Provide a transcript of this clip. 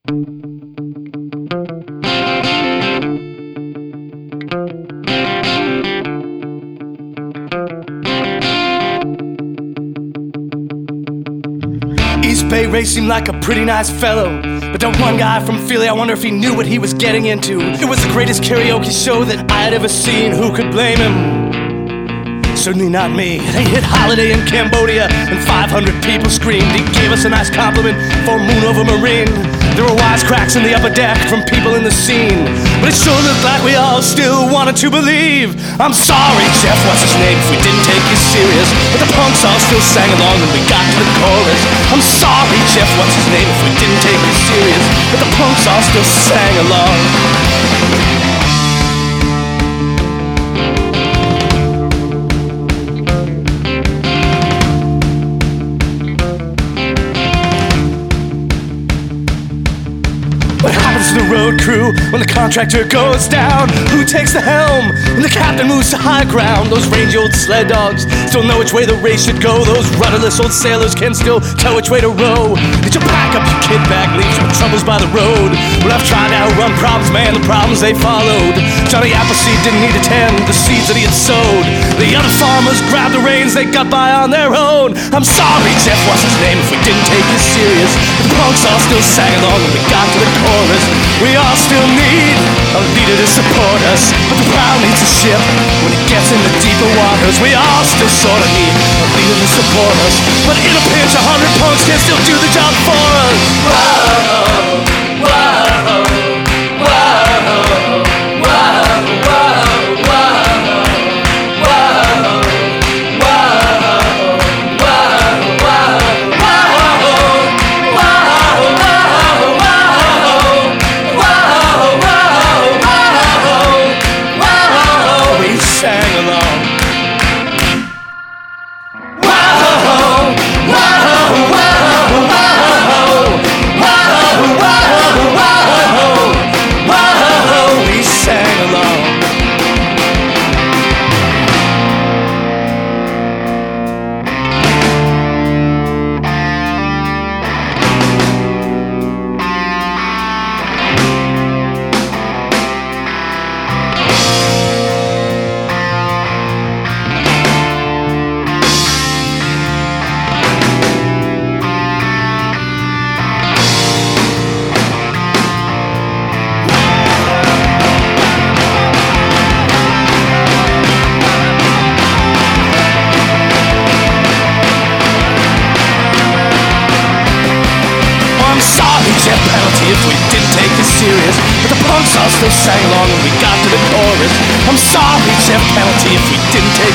East Bay Ray seemed like a pretty nice fellow, but that one guy from Philly, I wonder if he knew what he was getting into. It was the greatest karaoke show that I had ever seen. Who could blame him? Certainly not me. They hit Holiday in Cambodia and 500 people screamed. He gave us a nice compliment for Moon Over Marine. There were wisecracks in the upper deck from people in the scene, but it sure looked like we all still wanted to believe. I'm sorry, Jeff, what's his name, if we didn't take you serious, but the punks all still sang along when we got to the chorus. I'm sorry, Jeff, what's his name, if we didn't take you serious, but the punks all still sang along. What happens to the road crew when the contractor goes down? Who takes the helm when the captain moves to high ground? Those rangy old sled dogs still know which way the race should go. Those rudderless old sailors can still tell which way to row. Did you pack up your kid bag, leave some troubles by the road? Well, I've tried to outrun problems, man, the problems they followed. Johnny Appleseed didn't need to tend the seeds that he had sowed. The other farmers grabbed the reins, they got by on their own. I'm sorry, Jeff, what's his name, if we didn't take you serious, but the punks all still sang along when we got to the chorus. We all still need a leader to support us, but the prow needs a ship when it gets into deeper waters. We all still sort of need a leader to support us, but in a pinch 100 punks can still do the job for us. Whoa, whoa, whoa, whoa, if we didn't take it serious, but the punks all still sang along when we got to the chorus. I'm sorry, Jeff Penalty, if we didn't take